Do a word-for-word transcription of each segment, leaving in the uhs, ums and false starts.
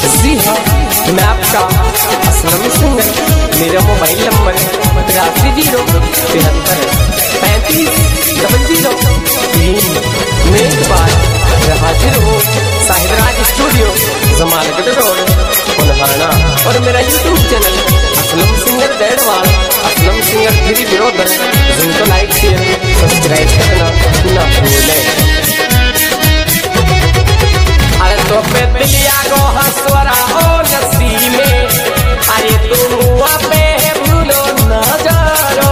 जी हाँ, मैं आपका असलम सिंगर। मेरा मोबाइल नंबर तिरासी जीरो तिहत्तर पैंतीस डबल जीरो तीन। मैं एक बार हाजिर हूँ साहिबराज स्टूडियो, जमालगढ़ रोड, पुनहाना। और मेरा YouTube channel Aslam singer Dedhwal, Aslam singer three brother. जिनको लाइक शेयर सब्सक्राइब करना ना भूलें। अरे तो पे दिलिया गो हंसवरा ओ नसी में, अरे तुम हुआ पे भूलो ना जारो।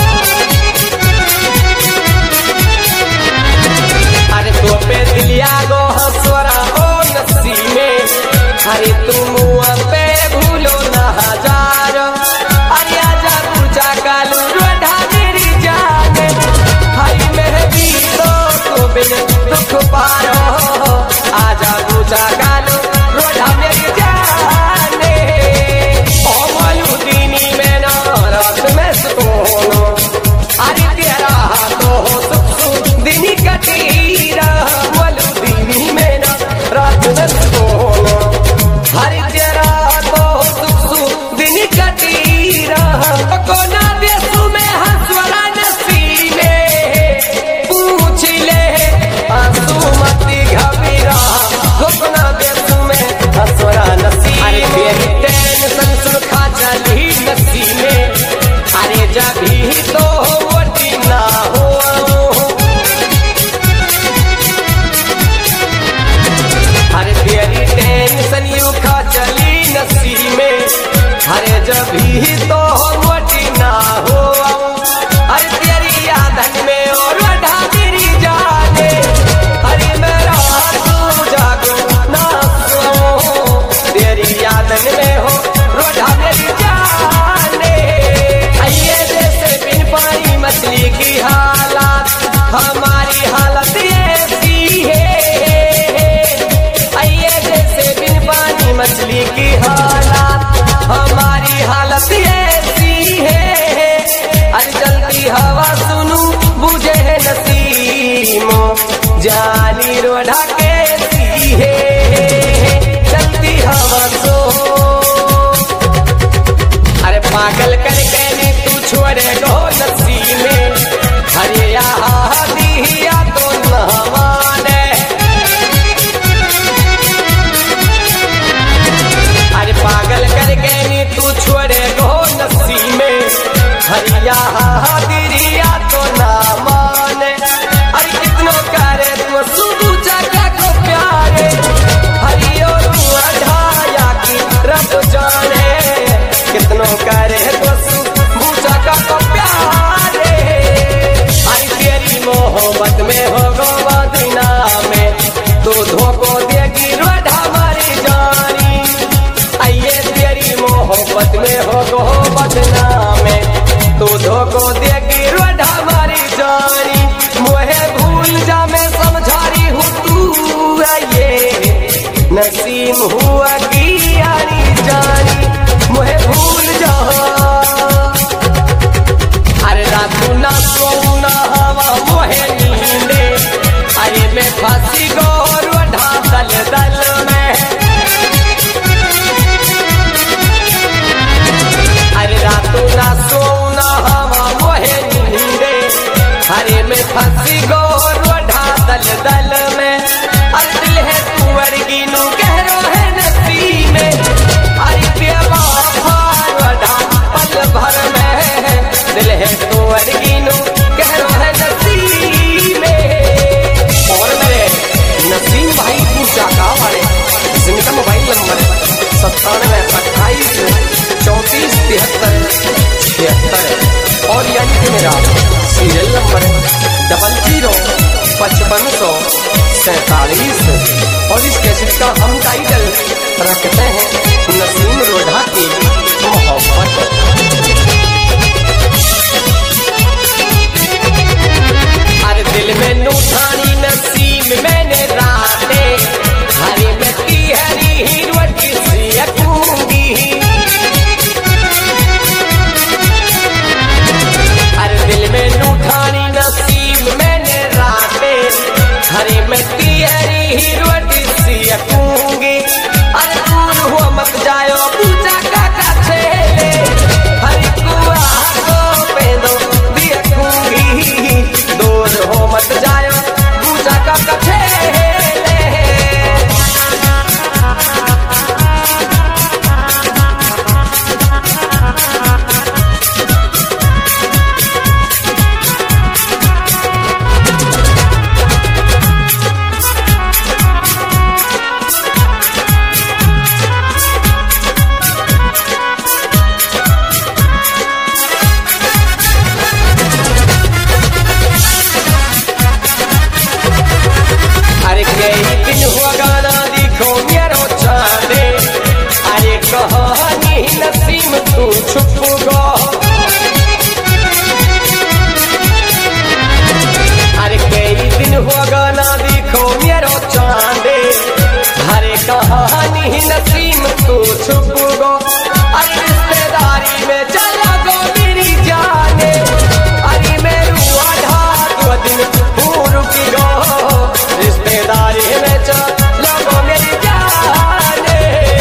अरे तो पे दिलिया गो हंसवरा ओ नसी में, अरे तुम हुआ पे भूलो ना जारो। अरे आजा पूछा कालू रोढ़ा मेरी जाने, हरी मेरे भी तो तो बिन दुख पारो। आजा पूछा कालू रोढ़ा मेरी जाने, ओ मलुदीनी में ना रात में सुनो। अरे तेरा तो सुख सुख दिन कटीरा, मलुदीनी में ना रात में सुनो। हरे तेरा तो सुख सुख दिन कटीरा, कोना देशु में हंसवाला नसी में। पूछ ले आंसू मती घबरा, कोना देशु में हंसवाला नसी। अरे तेरी टेंशन सुन खा चली नसी में, अरे जब ही तो वटी ना हो। अरे तेरी टेंशन यू खा चली नसी में, अरे जब ही तो वटी ना हो। अरे तेरी यादन में और वढ़ा मेरी जाने, अरे मेरा तू जागो ना सो। तेरी यादन में हो रोढ़ा मेरी जाने, आइए जैसे बिन पानी मछली की हालत, हमारी हालत ऐसी है। आइए जैसे बिन पानी मछली की हालत, हमारी हालत ऐसी है। अरे चलती हवा सुनू बुझे नसीमो, जानी रोढ़ा कैसी है। चलती हवा सो, अरे पागल करके नी तू छोड़े गो नसी में। अरे यहाँ दिया तो न माने, अरे पागल करके नी तू छोड़े गो नसी में। अरे यहाँ दिया तो न माने, अरे कितनो करे तू सुबह जगा को प्यारे। हरियो तू अढ़ाया की रब जाने, कितनो करे तो सुबह जगा को प्यारे। अरे तेरी मोहब्बत में हो गो बदना में, तू धोखो देगी रोढ़ा मारी जानी। आइए तेरी मोहब्बत में हो गो बदना में, तू धोखो देगी रोढ़ा मारी जानी। मोहे भूल जा मैं समझारी हूँ तू, आइए नसीम हुआ की यारी जानी। मोहे भूल जा, अरे रातू ना सोऊं ना हवा मोहे नींदे। अरे मैं फांसी गो रोढ़ा दल दल में, अरे रातू ना सोऊं ना हवा मोहे नींदे। अरे मैं फांसी गो रोढ़ा दल दल में। अरे दिल है कुंवर गिनू गहरो है नसी में, अरे बेवफा रोढ़ा पल भर में। दिल है कुंवर गिनू गहरो है नसी में। और मेरे नसीम भाई पूछा का वाले, जिनका मोबाइल नंबर सत्तानवे अट्ठाईस चौंतीस तिहत्तर छिहत्तर। और यानी कि मेरा सीरियल नंबर डबल जीरो पचपन सौ सैतालीस। और इस कैसेट का हम टाइटल रखते हैं नसीम रोढ़ा की मोहब्बत। अरे दिल में नूठानी नसीम मैंने राते, हरी मिट्टी हरी हिरवटी सी अकूंगी। अरे दिल में नूठानी नसीम मैंने राते, हरी मिट्टी हरी हिरवटी सी अकूंगी। अरे दूर तू छुप गो अरे कई दिन हो गना दिखो मेरो चांदे हरे कहानी नसीम तू छुप गो अरे रिश्तेदारी में चला गो मेरी जाने अरे मेरू आधा दो दिन पूर की गो रिश्तेदारी में चला गो मेरी जाने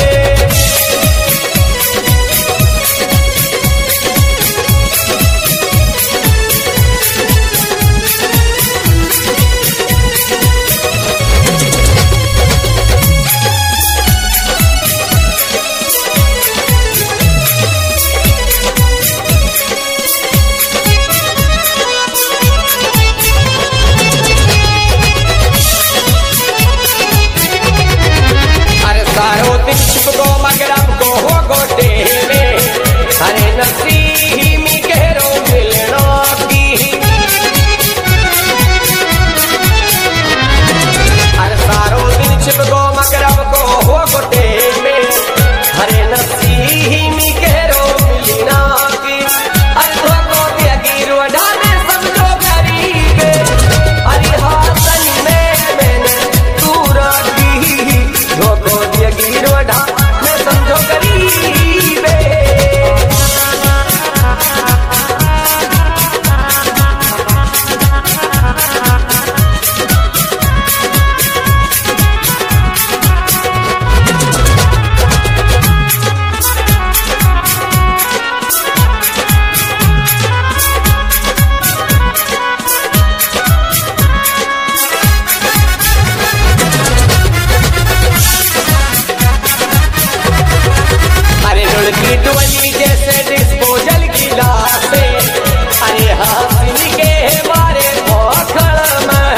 मगर आपको हो गोटे में अरे नसीमी कहो मिलना की अरे सारो दिन छिप गो मगर आपको हो गोटे में अरे नसीमी कहो मिलना की अरे धोखो दिया गिरो ढाने समझो गरीब अरे हाथन में मैंने तू रखी धोखो दिया गिरो ढा समझो गरीब की डोली जैसे डिस्पोजल गिलासे अरे हासिनी के मारे पोखड़ में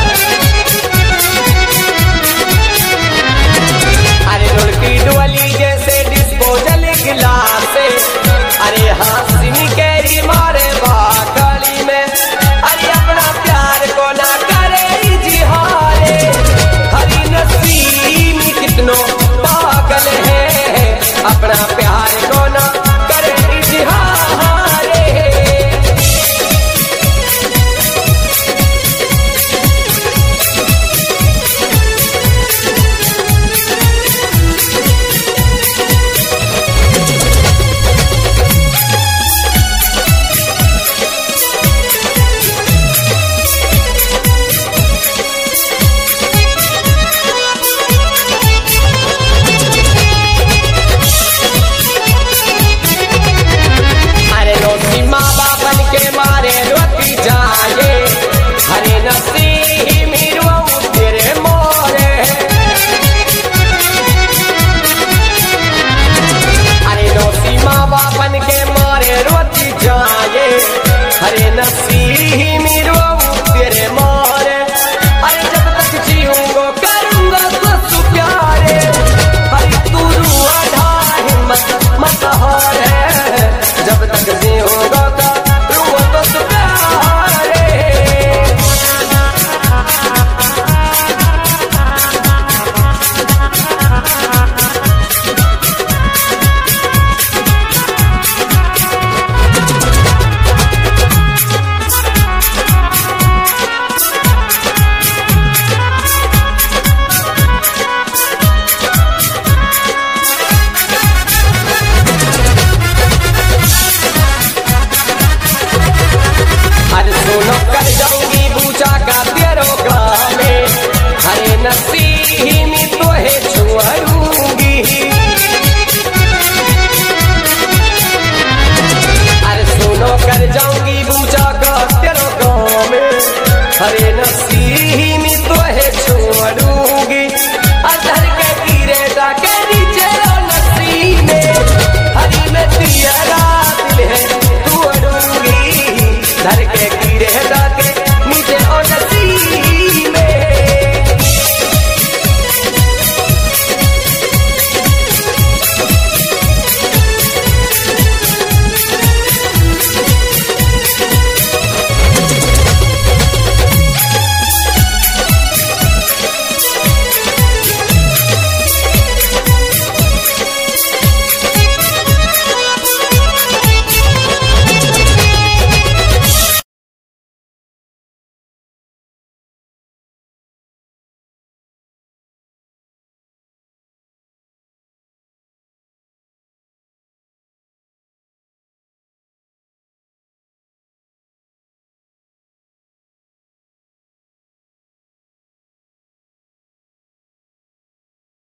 अरे लड़की डोली जैसे डिस्पोजल गिलासे अरे हासिनी के मारे बाकड़ी में अरे अपना प्यार को ना करे जिहारे हरी नसीम कितनों पागल है अपना प्यार को ना करे इजहारे हरे नसीमी रो तेरे मारे अरे जब तक जीऊंगा करूंगा तो प्यारे हरे तू रुआ ढा हिम्मत मत हारे जब तक जीऊंगा करूंगा तो प्यारे कर जाऊंगी पूजा का तेरो गाँव में हरे नसीमी तो है छुआऊंगी अरे सुनो कर जाऊंगी पूजा का तेरो गाँव में हरे नसीमी तो है छुआऊंगी